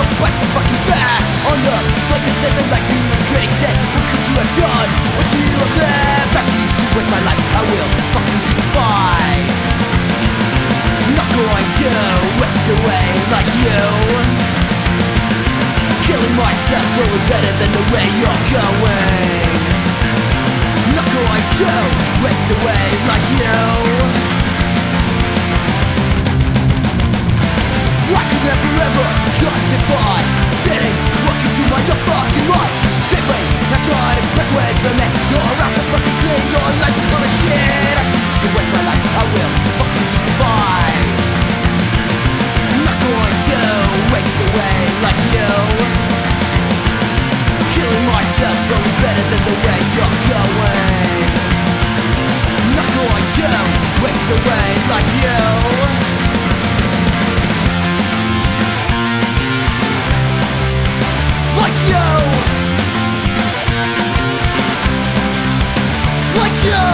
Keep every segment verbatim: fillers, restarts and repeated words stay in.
up by so fucking fast. On the budget that they like to its great extent. What could you have done? What you have left? I refuse to waste my life, I will fucking defy. Not going to waste away like you. Killing myself slowly better than the way you're going. Not going to waste away like you. I could never ever justify saying what you do my your fucking life. Simply not try to break away from it. Your ass are fucking clean, your life's full of shit. I refuse to waste my life, I will fucking defy. Not going to waste away like you. Killing myself slowly better than the way you're going. Not going to waste away like you. Like you. Like you.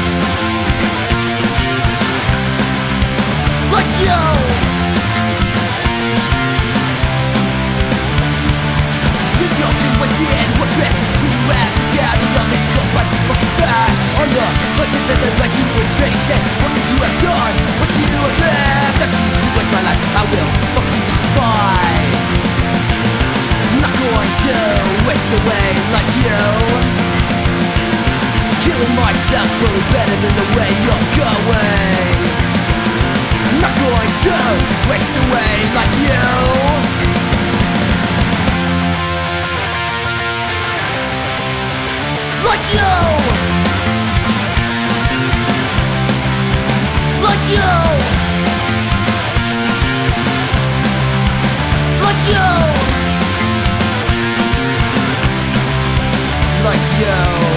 Like you. You don't do what's the end, what threats we have to down and love this cup by so fucking fast. On the budget that they like you in straight extent. What could you have done? What do you have left? I refuse to waste my life, I will fucking defy. Not going to waste away like you. Killing myself slowly better than the way you're going. Not going to waste away like you. Like you. Like you. Like you. Like you.